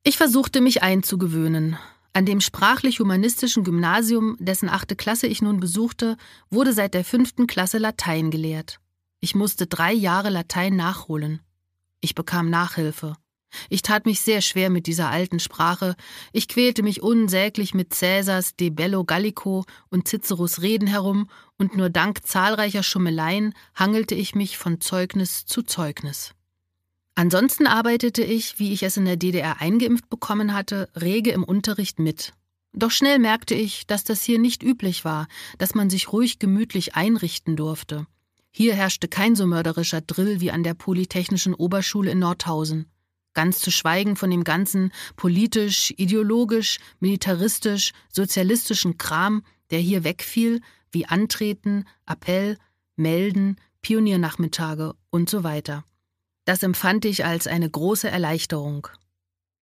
Ich versuchte mich einzugewöhnen. An dem sprachlich-humanistischen Gymnasium, dessen 8. Klasse ich nun besuchte, wurde seit der 5. Klasse Latein gelehrt. Ich musste 3 Jahre Latein nachholen. Ich bekam Nachhilfe. Ich tat mich sehr schwer mit dieser alten Sprache. Ich quälte mich unsäglich mit Caesars De Bello Gallico und Ciceros Reden herum, und nur dank zahlreicher Schummeleien hangelte ich mich von Zeugnis zu Zeugnis. Ansonsten arbeitete ich, wie ich es in der DDR eingeimpft bekommen hatte, rege im Unterricht mit. Doch schnell merkte ich, dass das hier nicht üblich war, dass man sich ruhig gemütlich einrichten durfte. Hier herrschte kein so mörderischer Drill wie an der Polytechnischen Oberschule in Nordhausen. Ganz zu schweigen von dem ganzen politisch, ideologisch, militaristisch, sozialistischen Kram, der hier wegfiel, wie Antreten, Appell, Melden, Pioniernachmittage und so weiter. Das empfand ich als eine große Erleichterung.